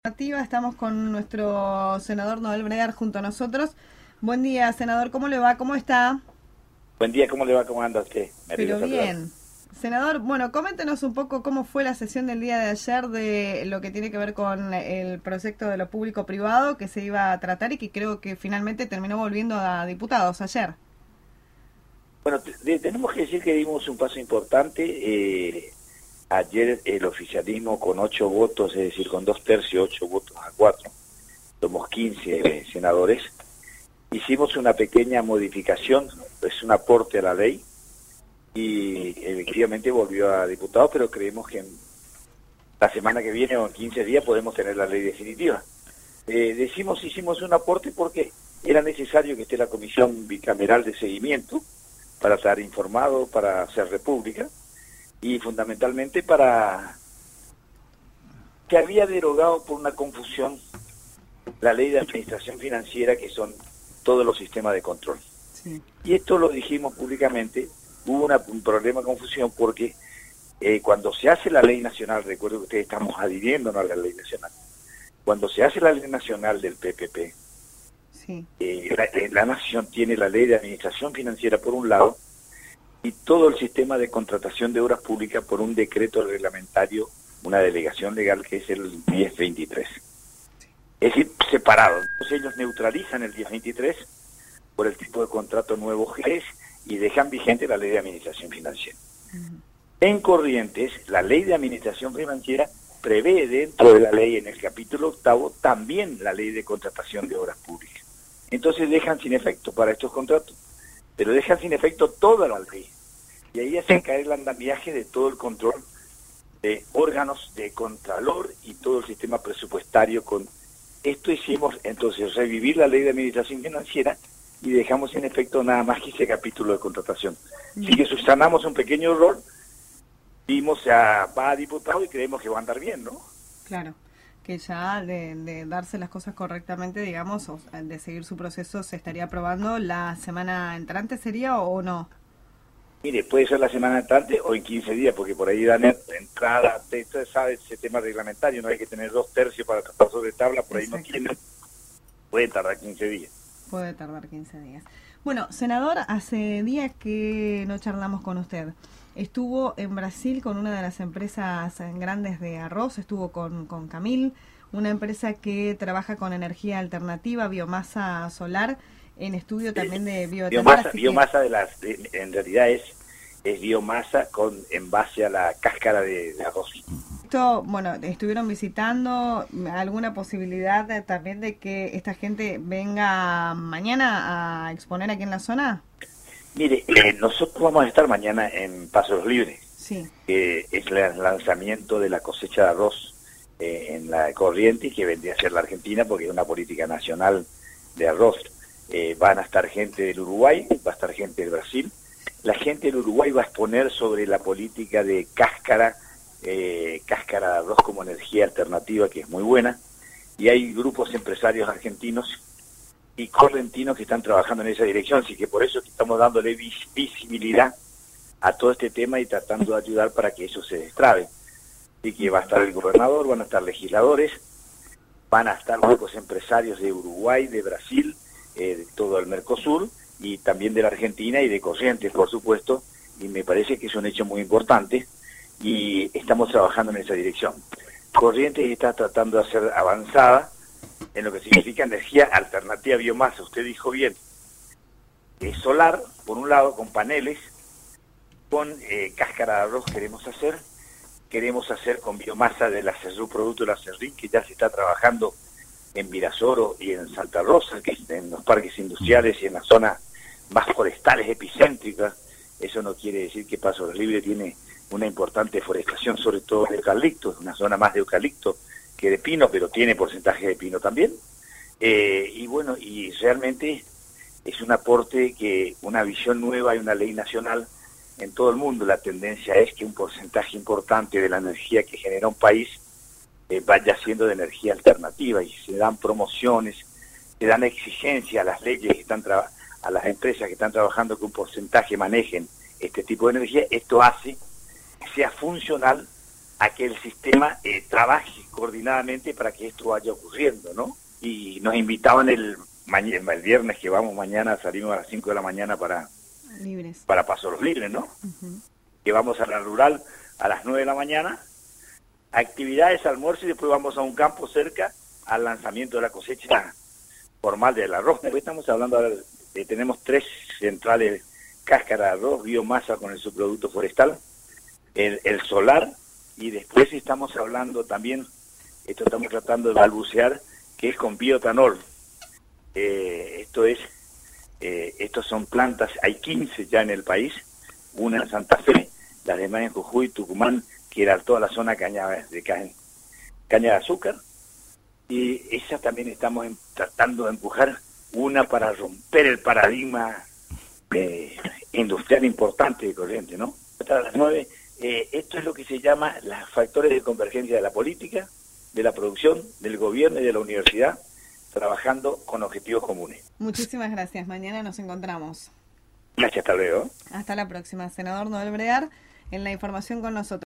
Estamos con nuestro senador Noel Bregar junto a nosotros. Buen día, senador, ¿cómo le va? ¿Cómo está? Buen día, ¿cómo le va? ¿Cómo anda usted? Me alegro Pero saludarlo. bien. Senador, bueno, coméntenos un poco cómo fue la sesión del día de ayer de lo que tiene que ver con el proyecto de lo público-privado que se iba a tratar y que creo que finalmente terminó volviendo a diputados ayer. Bueno, tenemos que decir que dimos un paso importante. Ayer el oficialismo con 8 votos, es decir, con 2/3, 8 votos a 4, somos 15 senadores, hicimos una pequeña modificación, es un aporte a la ley, y efectivamente volvió a diputados, pero creemos que en la semana que viene o en 15 días podemos tener la ley definitiva. Hicimos un aporte porque era necesario que esté la comisión bicameral de seguimiento para estar informado, para hacer república y fundamentalmente para que había derogado por una confusión la ley de administración financiera, que son todos los sistemas de control. Sí. Y esto lo dijimos públicamente. Hubo un problema de confusión porque cuando se hace la ley nacional, recuerdo que ustedes estamos adhiriéndonos a la ley nacional, cuando se hace la ley nacional del PPP, Sí. la nación tiene la ley de administración financiera por un lado y todo el sistema de contratación de obras públicas por un decreto reglamentario, una delegación legal que es el 1023. Es decir, separado. Entonces ellos neutralizan el 1023 por el tipo de contrato nuevo que es y dejan vigente la ley de administración financiera. En Corrientes, la ley de administración financiera prevé dentro de la ley, en el capítulo 8, también la ley de contratación de obras públicas. Entonces dejan sin efecto para estos contratos, pero dejan sin efecto toda la ley. Y ahí hacen caer el andamiaje de todo el control de órganos de contralor y todo el sistema presupuestario. Con esto hicimos entonces revivir la ley de administración financiera y dejamos sin efecto nada más que ese capítulo de contratación. Así que subsanamos un pequeño error, vimos va a diputado y creemos que va a andar bien, ¿no? Claro, que ya de darse las cosas correctamente, digamos, o de seguir su proceso, se estaría aprobando la semana entrante, ¿sería o no? Mire, puede ser la semana entrante o en 15 días, porque por ahí dan entrada, usted sabe ese tema reglamentario, no hay que tener 2/3 para tratar sobre tabla, por ahí no Exacto. tienen, puede tardar 15 días. Puede tardar 15 días. Bueno, senador, hace días que no charlamos con usted. Estuvo en Brasil con una de las empresas grandes de arroz, estuvo con Camil, una empresa que trabaja con energía alternativa, biomasa solar, en estudio también de bioetanol. Biomasa en realidad es biomasa en base a la cáscara de arroz. Esto, bueno, estuvieron visitando alguna posibilidad también de que esta gente venga mañana a exponer aquí en la zona. Mire, nosotros vamos a estar mañana en Pasos Libres, Sí. que es el lanzamiento de la cosecha de arroz en la Corrientes, que vendría a ser la Argentina, porque es una política nacional de arroz. Van a estar gente del Uruguay, va a estar gente del Brasil. La gente del Uruguay va a exponer sobre la política de cáscara de arroz como energía alternativa, que es muy buena. Y hay grupos empresarios argentinos y correntinos que están trabajando en esa dirección, así que por eso estamos dándole visibilidad a todo este tema y tratando de ayudar para que eso se destrabe. Así que va a estar el gobernador, van a estar legisladores, van a estar grupos empresarios de Uruguay, de Brasil, de todo el Mercosur, y también de la Argentina y de Corrientes, por supuesto, y me parece que es un hecho muy importante, y estamos trabajando en esa dirección. Corrientes está tratando de hacer avanzada en lo que significa energía alternativa a biomasa. Usted dijo bien, es solar, por un lado, con paneles, con cáscara de arroz queremos hacer con biomasa de la producto de la Serrín, que ya se está trabajando en Virasoro y en Santa Rosa, que es en los parques industriales y en las zonas más forestales epicéntricas. Eso no quiere decir que Pasos Libres tiene una importante forestación, sobre todo de eucalipto, una zona más de eucalipto que de pino, pero tiene porcentaje de pino también. Y bueno, y realmente es un aporte, que una visión nueva y una ley nacional en todo el mundo. La tendencia es que un porcentaje importante de la energía que genera un país vaya siendo de energía alternativa, y se dan promociones, se dan exigencias a las leyes que están a las empresas que están trabajando que un porcentaje manejen este tipo de energía. Esto hace que sea funcional a que el sistema trabaje coordinadamente para que esto vaya ocurriendo, ¿no? Y nos invitaban el viernes que vamos mañana, salimos a las 5 de la mañana para Paso Los Libres, ¿no? Que vamos a la rural a las 9 de la mañana, actividades, almuerzo, y después vamos a un campo cerca al lanzamiento de la cosecha formal del arroz. Estamos hablando ahora de, tenemos 3 centrales, cáscara de arroz, biomasa con el subproducto forestal, el solar, y después estamos hablando también, esto estamos tratando de balbucear, que es con bioetanol. Estos son plantas, hay 15 ya en el país, una en Santa Fe, las demás en Jujuy, Tucumán, que era toda la zona caña de azúcar, y esa también estamos tratando de empujar una para romper el paradigma industrial importante de Corrientes, ¿no? Hasta las 9, esto es lo que se llama los factores de convergencia de la política, de la producción, del gobierno y de la universidad, trabajando con objetivos comunes. Muchísimas gracias. Mañana nos encontramos. Gracias, hasta luego. Hasta la próxima. Senador Noel Brear, en la información con nosotros.